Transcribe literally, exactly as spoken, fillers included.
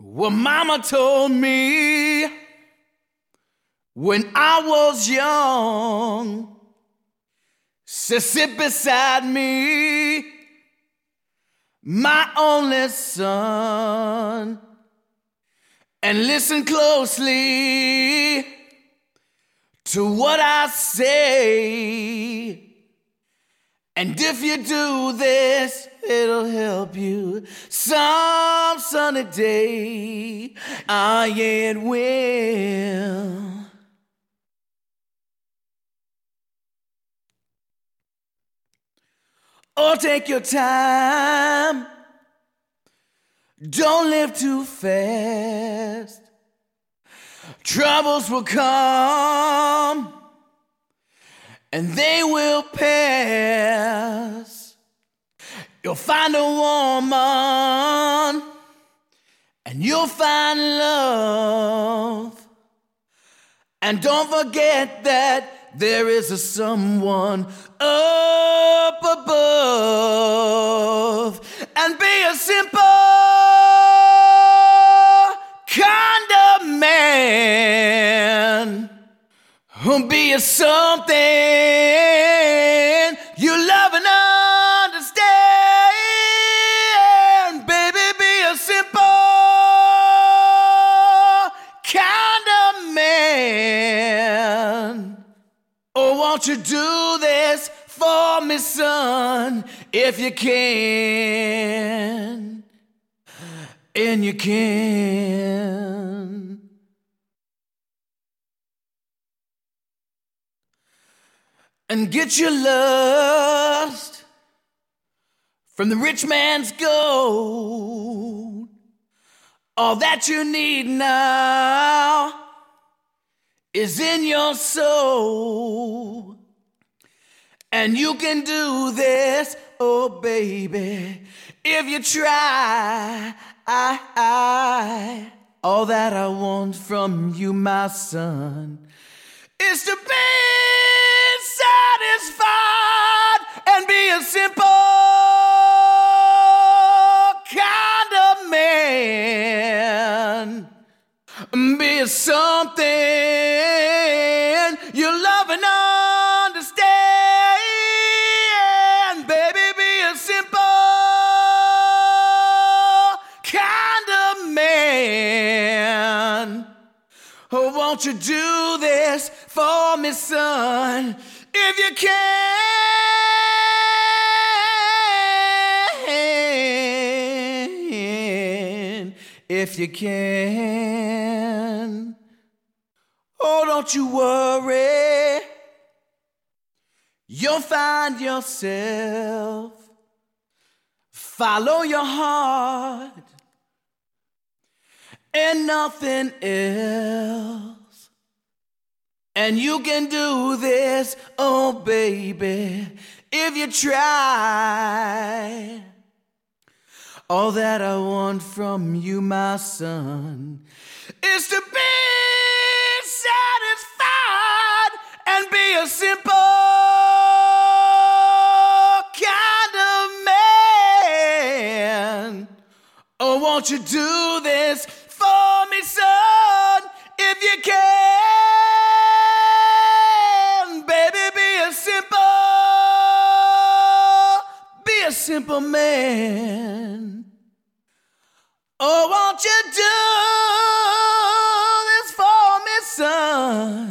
Well, mama told me when I was young, to sit beside me, my only son, and listen closely to what I say. And if you do this, it'll help you some sunny day. Ah, yeah, it will. Oh, take your time. Don't live too fast. Troubles will come, and they will pass. You'll find a woman, and you'll find love. And don't forget that there is a someone up above. And be a simple kind of man. Be a something you love and understand. Baby, be a simple kind of man. Oh, won't you do this for me, son, if you can, and you can. And get your lust from the rich man's gold. All that you need now is in your soul. And you can do this, oh baby, if you try. I, I, all that I want from you, my son, is to be satisfied and be a simple kind of man. Be a something you love and understand. Baby, be a simple kind of man. Oh, won't you do this for me, son, if you can, if you can. Oh, don't you worry, you'll find yourself. Follow your heart and nothing else. And you can do this, oh baby, if you try. All that I want from you, my son, is to be satisfied and be a simple kind of man. Oh, won't you do this for me, son, if you can? Baby, be a simple, be a simple man. Oh, won't you do this for me, son,